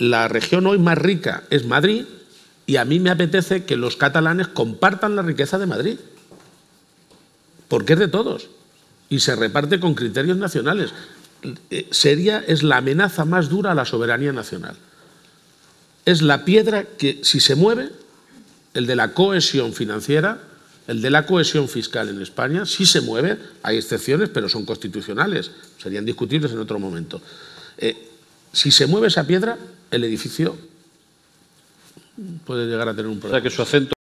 la región hoy más rica es Madrid y a mí me apetece que los catalanes compartan la riqueza de Madrid, porque es de todos y se reparte con criterios nacionales. Es la amenaza más dura a la soberanía nacional. Es la piedra que, si se mueve, el de la cohesión financiera, el de la cohesión fiscal en España, sí se mueve, hay excepciones, pero son constitucionales, serían discutibles en otro momento. Si se mueve esa piedra, el edificio puede llegar a tener un problema. O sea que su acento